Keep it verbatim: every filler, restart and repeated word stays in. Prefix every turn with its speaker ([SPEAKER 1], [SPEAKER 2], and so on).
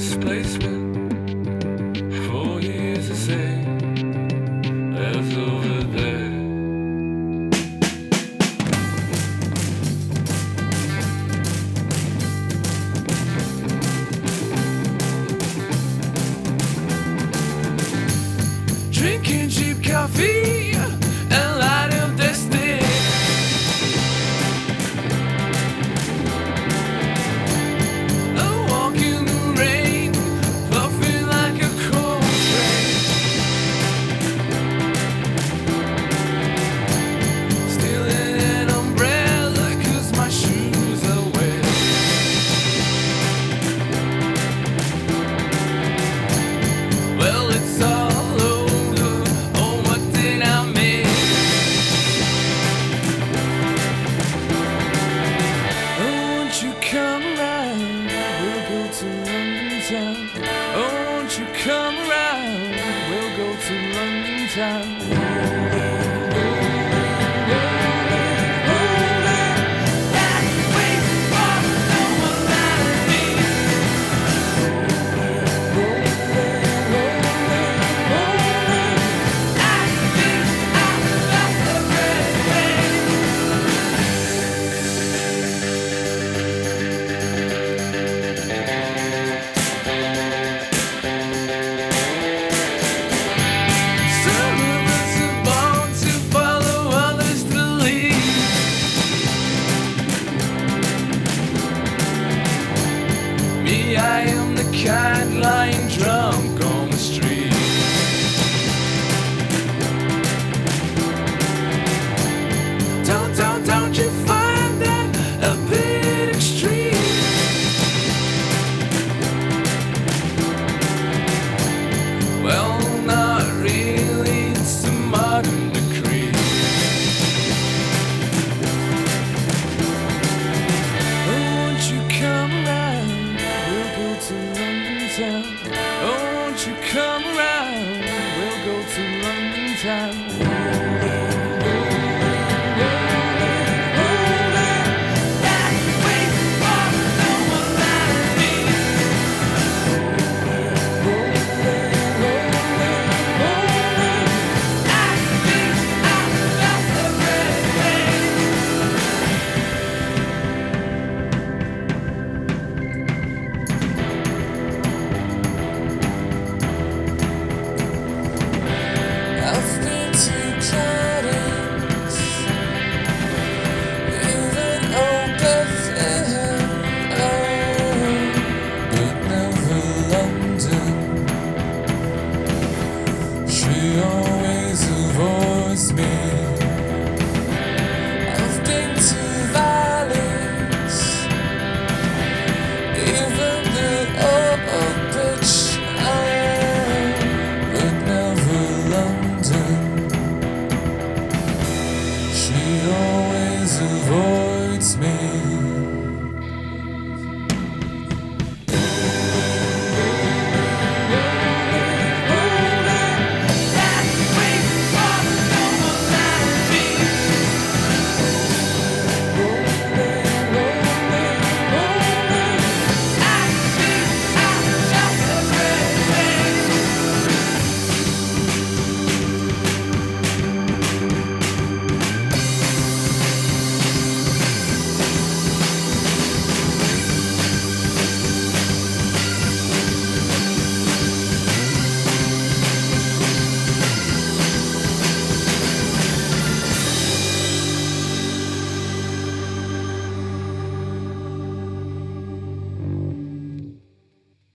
[SPEAKER 1] displacement. Four years the same as over there. Drinking cheap coffee and light up the stick. I walk in the rain, puffing like a coal train. Stealing an umbrella 'cause my shoes are wet. Well, it's all over. Oh, what did I miss? Oh, won't you come around? We'll go to London town. Oh, won't you come around? We'll go to London town. I am the kind lying drunk on the street. Don't, don't, don't you find that a bit extreme? Well, not really, it's a modern decree. Oh, won't you come around? To London town, oh, won't you come around?